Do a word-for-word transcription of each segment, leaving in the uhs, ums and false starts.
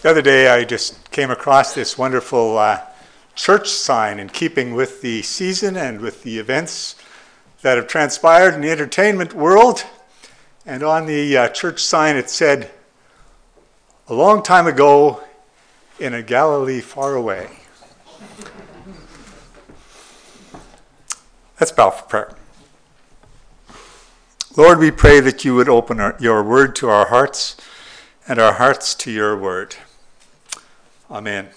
The other day I just came across this wonderful uh, church sign in keeping with the season and with the events that have transpired in the entertainment world. And on the uh, church sign it said, "A long time ago in a Galilee far away." Let's bow for prayer. Lord, we pray that you would open our, your word to our hearts and our hearts to your word. Amen.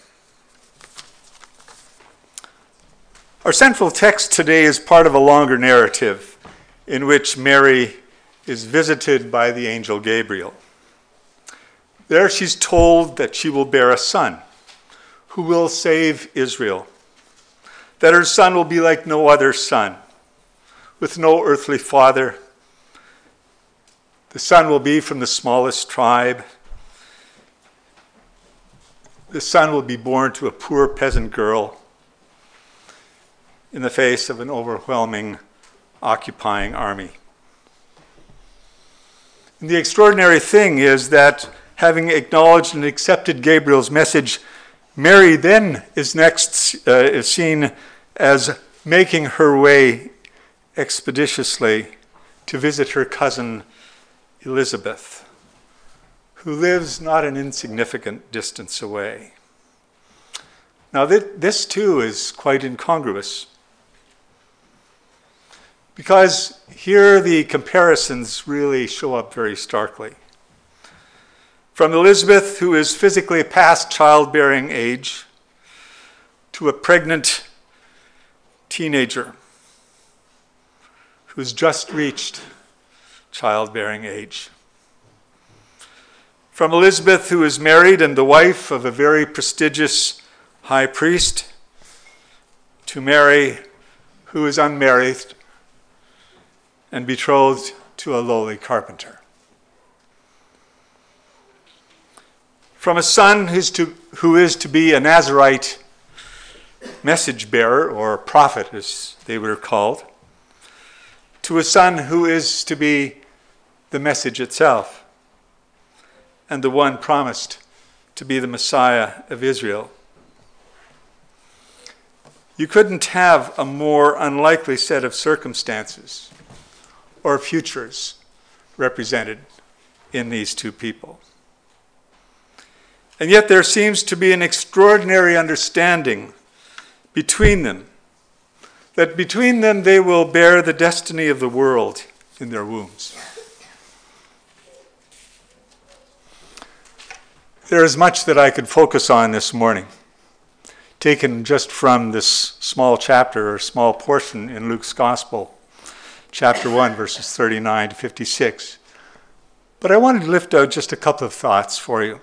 Our central text today is part of a longer narrative in which Mary is visited by the angel Gabriel. There she's told that she will bear a son who will save Israel, that her son will be like no other son, with no earthly father. The son will be from the smallest tribe. The son will be born to a poor peasant girl in the face of an overwhelming, occupying army. And the extraordinary thing is that, having acknowledged and accepted Gabriel's message, Mary then is next uh, is seen as making her way expeditiously to visit her cousin Elizabeth, who lives not an insignificant distance away. Now th- this too is quite incongruous, because here the comparisons really show up very starkly. From Elizabeth, who is physically past childbearing age, to a pregnant teenager who's just reached childbearing age. From Elizabeth, who is married and the wife of a very prestigious high priest, to Mary, who is unmarried and betrothed to a lowly carpenter. From a son who's to, who is to be a Nazarite message bearer, or prophet as they were called, to a son who is to be the message itself, and the one promised to be the Messiah of Israel. You couldn't have a more unlikely set of circumstances or futures represented in these two people. And yet there seems to be an extraordinary understanding between them, that between them they will bear the destiny of the world in their wombs. There is much that I could focus on this morning, taken just from this small chapter or small portion in Luke's Gospel, chapter one, verses thirty-nine to fifty-six. But I wanted to lift out just a couple of thoughts for you.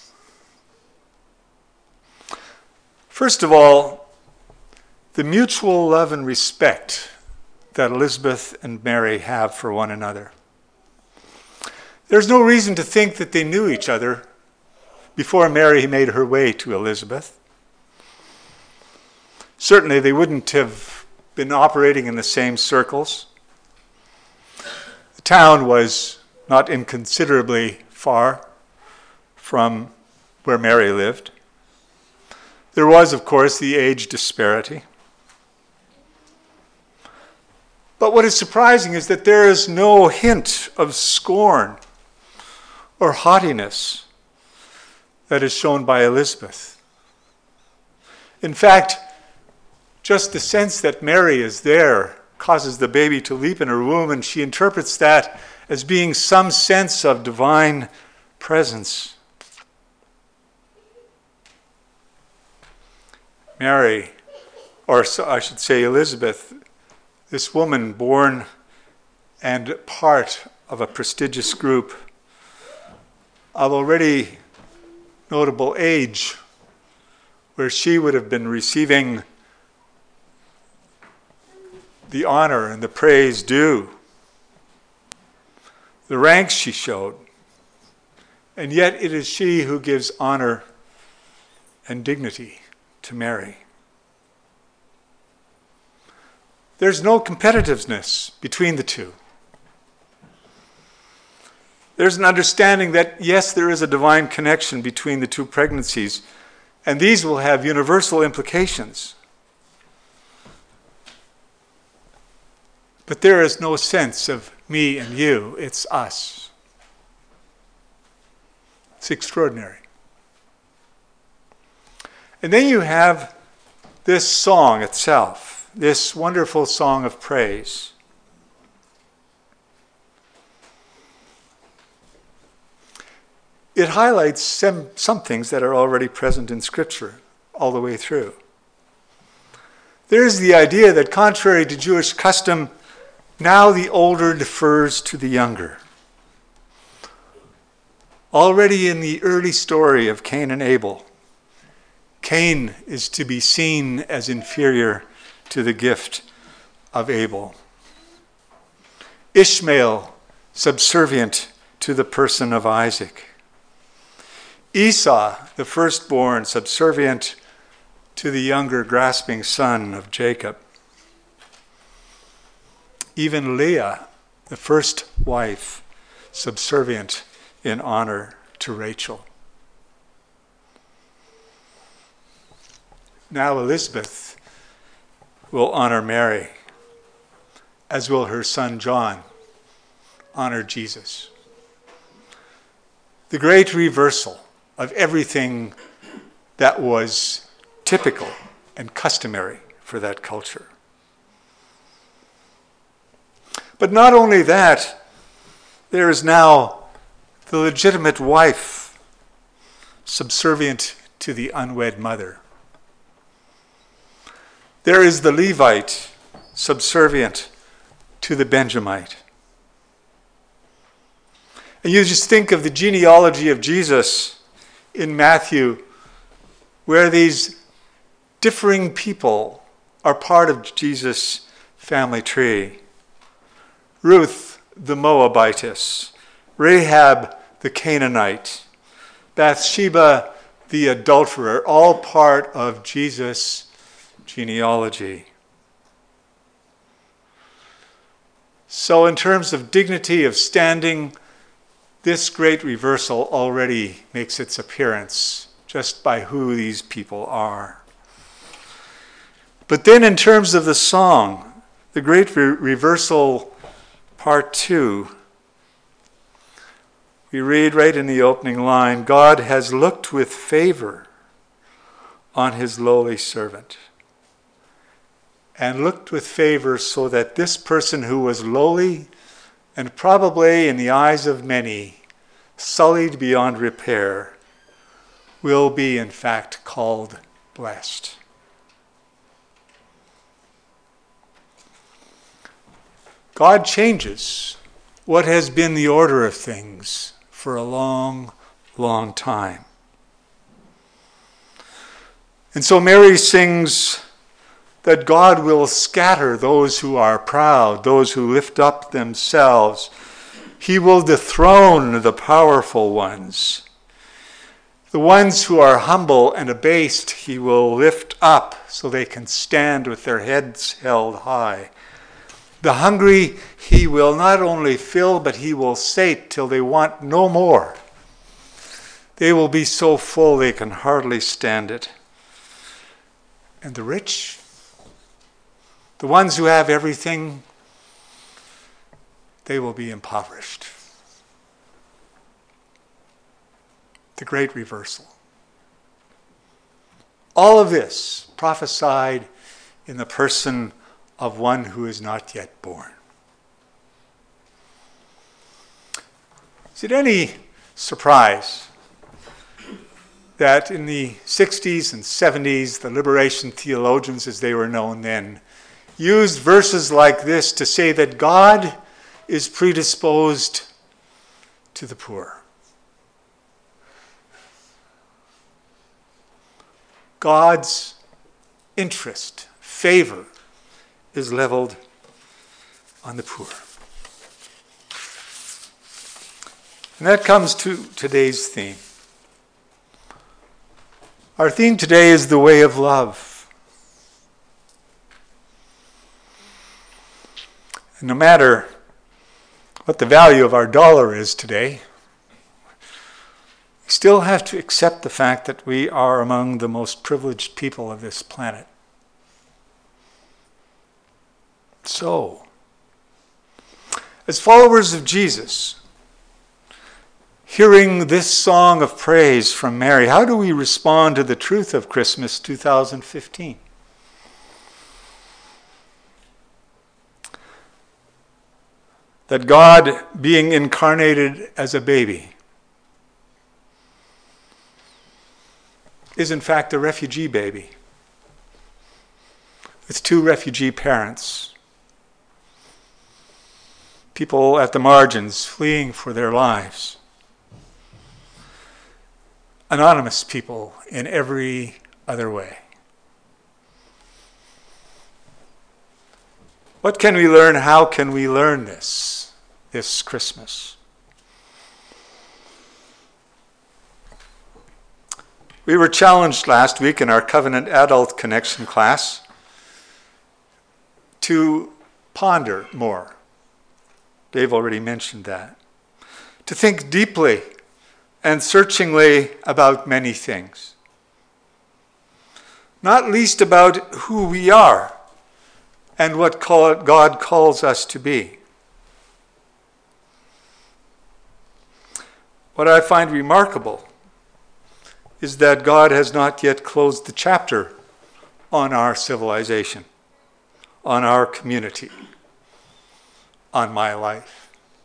First of all, the mutual love and respect that Elizabeth and Mary have for one another. There's no reason to think that they knew each other before Mary made her way to Elizabeth. Certainly they wouldn't have been operating in the same circles. The town was not inconsiderably far from where Mary lived. There was, of course, the age disparity. But what is surprising is that there is no hint of scorn or haughtiness that is shown by Elizabeth. In fact, just the sense that Mary is there causes the baby to leap in her womb, and she interprets that as being some sense of divine presence. Mary, or I should say Elizabeth, this woman born and part of a prestigious group of already notable age, where she would have been receiving the honor and the praise due, the ranks she showed, and yet it is she who gives honor and dignity to Mary. There's no competitiveness between the two. There's an understanding that, yes, there is a divine connection between the two pregnancies, and these will have universal implications. But there is no sense of me and you, it's us. It's extraordinary. And then you have this song itself, this wonderful song of praise. It highlights some, some things that are already present in Scripture all the way through. There's the idea that contrary to Jewish custom, now the older defers to the younger. Already in the early story of Cain and Abel, Cain is to be seen as inferior to the gift of Abel. Ishmael subservient to the person of Isaac. Esau, the firstborn, subservient to the younger grasping son of Jacob. Even Leah, the first wife, subservient in honor to Rachel. Now Elizabeth will honor Mary, as will her son John honor Jesus. The great reversal of everything that was typical and customary for that culture. But not only that, there is now the legitimate wife subservient to the unwed mother. There is the Levite subservient to the Benjamite. And you just think of the genealogy of Jesus in Matthew, where these differing people are part of Jesus' family tree. Ruth the Moabitess, Rahab the Canaanite, Bathsheba the adulterer, all part of Jesus' genealogy. So in terms of dignity, of standing, this great reversal already makes its appearance just by who these people are. But then in terms of the song, the great re- reversal, part two, we read right in the opening line, God has looked with favor on his lowly servant. And looked with favor so that this person who was lowly and probably in the eyes of many sullied beyond repair will be in fact called blessed. God changes what has been the order of things for a long, long time. And so Mary sings that God will scatter those who are proud, those who lift up themselves. He will dethrone the powerful ones. The ones who are humble and abased, he will lift up so they can stand with their heads held high. The hungry he will not only fill, but he will sate till they want no more. They will be so full they can hardly stand it. And the rich, the ones who have everything, they will be impoverished. The great reversal. All of this prophesied in the person of one who is not yet born. Is it any surprise that in the sixties and seventies, the liberation theologians, as they were known then, used verses like this to say that God is predisposed to the poor? God's interest, favor, is leveled on the poor. And that comes to today's theme. Our theme today is the way of love. And no matter what the value of our dollar is today, we still have to accept the fact that we are among the most privileged people of this planet. So, as followers of Jesus, hearing this song of praise from Mary, how do we respond to the truth of Christmas two thousand fifteen? That God, being incarnated as a baby, is in fact a refugee baby with two refugee parents, people at the margins fleeing for their lives, anonymous people in every other way. What can we learn? How can we learn this, this Christmas? We were challenged last week in our Covenant Adult Connection class to ponder more. Dave already mentioned that. To think deeply and searchingly about many things. Not least about who we are and what God calls us to be. What I find remarkable is that God has not yet closed the chapter on our civilization, on our community, on my life.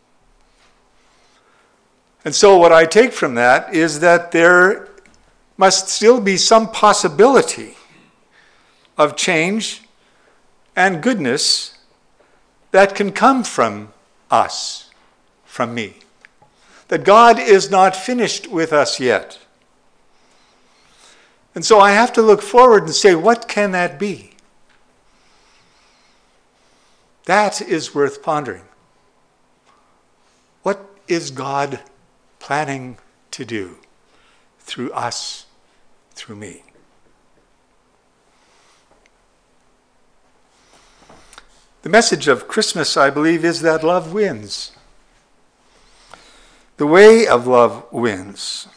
And so what I take from that is that there must still be some possibility of change and goodness that can come from us, from me. That God is not finished with us yet. And so I have to look forward and say, what can that be? That is worth pondering. What is God planning to do through us, through me? The message of Christmas, I believe, is that love wins. The way of love wins.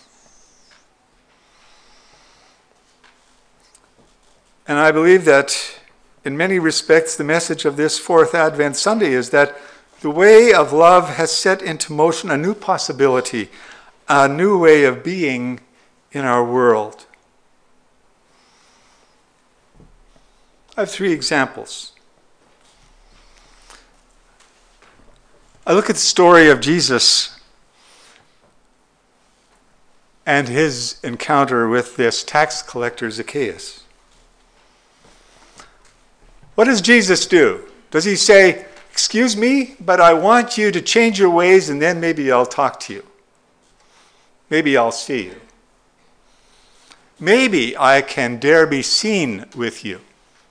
And I believe that in many respects, the message of this fourth Advent Sunday is that the way of love has set into motion a new possibility, a new way of being in our world. I have three examples. I look at the story of Jesus and his encounter with this tax collector Zacchaeus. What does Jesus do? Does he say, "Excuse me, but I want you to change your ways and then maybe I'll talk to you. Maybe I'll see you. Maybe I can dare be seen with you"?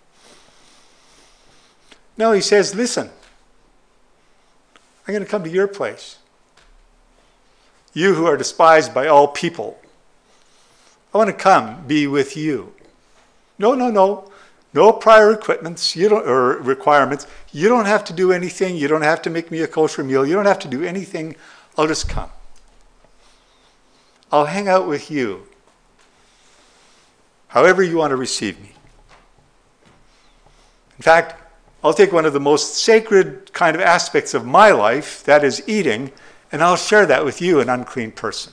No, he says, "Listen, I'm going to come to your place. You who are despised by all people. I want to come be with you. No, no, no. No prior equipments you don't, or requirements. You don't have to do anything. You don't have to make me a kosher meal. You don't have to do anything. I'll just come. I'll hang out with you. However you want to receive me. In fact, I'll take one of the most sacred kind of aspects of my life, that is eating, and I'll share that with you, an unclean person."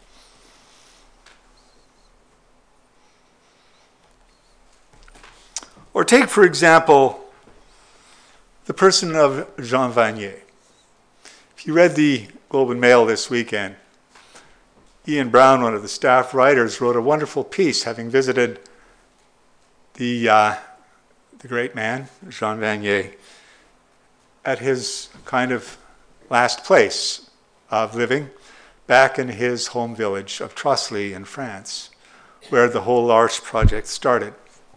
Or take, for example, the person of Jean Vanier. If you read the Globe and Mail this weekend, Ian Brown, one of the staff writers, wrote a wonderful piece having visited the, uh, the great man, Jean Vanier, at his kind of last place of living, back in his home village of Trosly in France, where the whole L'Arche project started.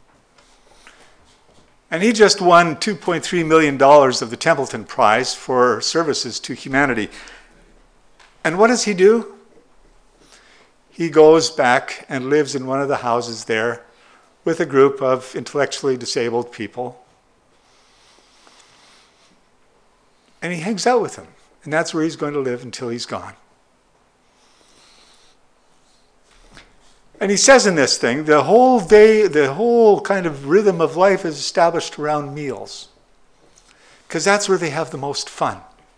And he just won two point three million dollars of the Templeton Prize for services to humanity. And what does he do? He goes back and lives in one of the houses there with a group of intellectually disabled people. And he hangs out with them. And that's where he's going to live until he's gone. And he says in this thing, the whole day, the whole kind of rhythm of life is established around meals. Because that's where they have the most fun.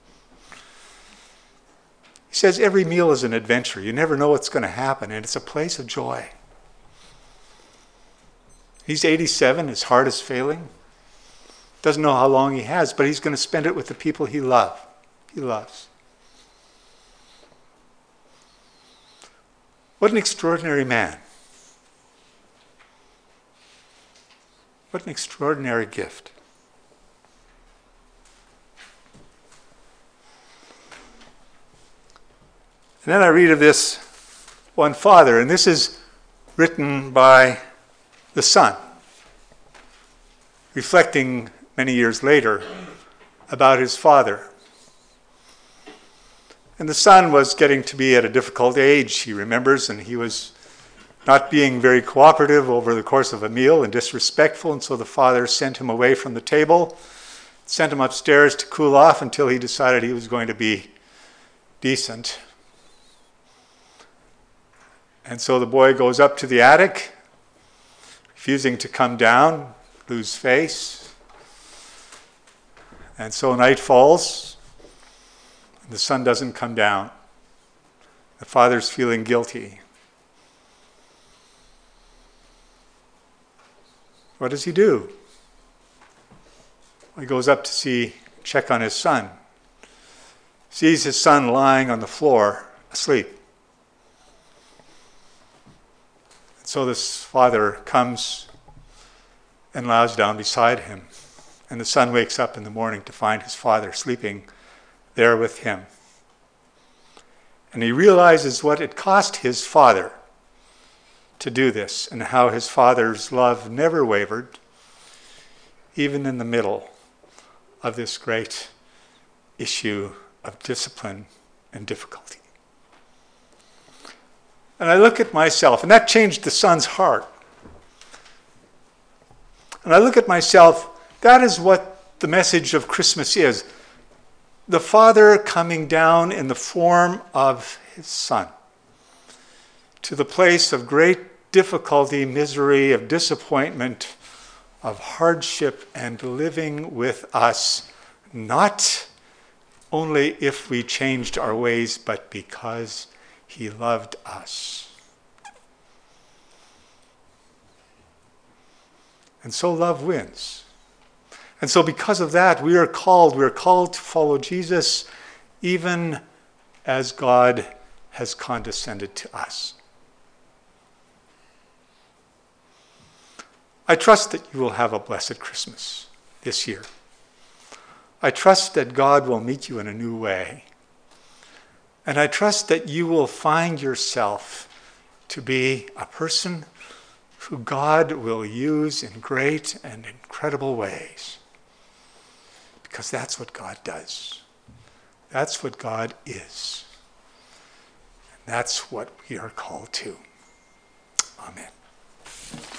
He says every meal is an adventure. You never know what's going to happen, and it's a place of joy. He's eighty-seven, his heart is failing. Doesn't know how long he has, but he's going to spend it with the people he love. He loves. What an extraordinary man. What an extraordinary gift. And then I read of this one father, and this is written by the son, reflecting many years later about his father. And the son was getting to be at a difficult age, he remembers, and he was not being very cooperative over the course of a meal and disrespectful, and so the father sent him away from the table, sent him upstairs to cool off until he decided he was going to be decent. And so the boy goes up to the attic, refusing to come down, lose face. And so night falls, and the son doesn't come down. The father's feeling guilty. What does he do? Well, he goes up to see, check on his son. Sees his son lying on the floor, asleep. So this father comes and lies down beside him. And the son wakes up in the morning to find his father sleeping there with him. And he realizes what it cost his father to do this, and how his father's love never wavered, even in the middle of this great issue of discipline and difficulty. And I look at myself, and that changed the son's heart. And I look at myself, that is what the message of Christmas is. The Father coming down in the form of his Son to the place of great difficulty, misery, of disappointment, of hardship, and living with us, not only if we changed our ways, but because he loved us. And so love wins. And so because of that, we are called, we are called to follow Jesus, even as God has condescended to us. I trust that you will have a blessed Christmas this year. I trust that God will meet you in a new way. And I trust that you will find yourself to be a person who God will use in great and incredible ways. Because that's what God does. That's what God is. And that's what we are called to. Amen.